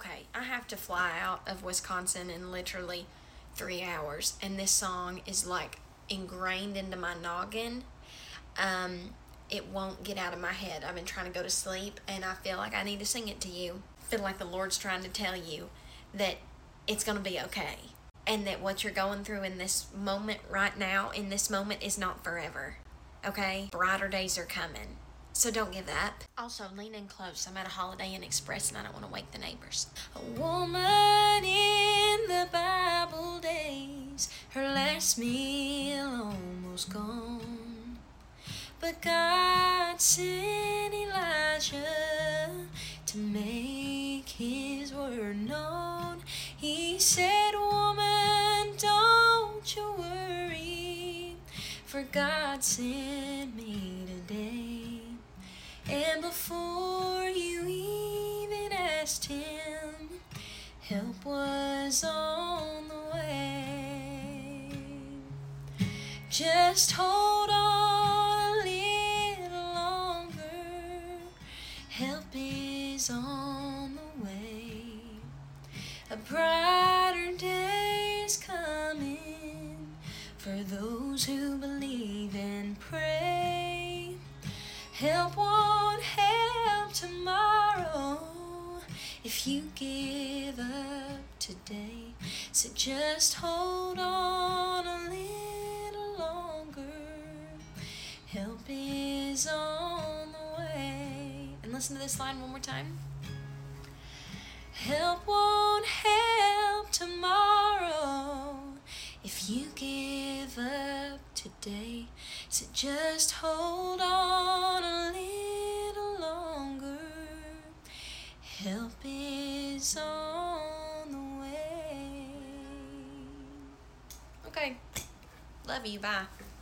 okay, I have to fly out of Wisconsin in literally 3 hours, and this song is like ingrained into my noggin. It won't get out of my head. I've been trying to go to sleep, and I feel like I need to sing it to you. I feel like the Lord's trying to tell you that it's going to be okay, and that what you're going through in this moment right now, in this moment, is not forever. Okay? Brighter days are coming. So don't give up. Also, lean in close. I'm at a Holiday Inn Express and I don't want to wake the neighbors. A woman in the Bible days, her last meal almost gone. But God sent Elijah to make his word known. He said, woman, don't you worry, for God sent me today. And before you even asked him, help was on the way. Just hold on a little longer, help is on the way. A brighter day is coming for those who believe and pray. Help won't help tomorrow if you give up today. So just hold on a little longer. Help is on the way. And listen to this line one more time. Help won't help tomorrow if you give up today. So just hold on a little longer. Help is on the way. Okay. Love you. Bye.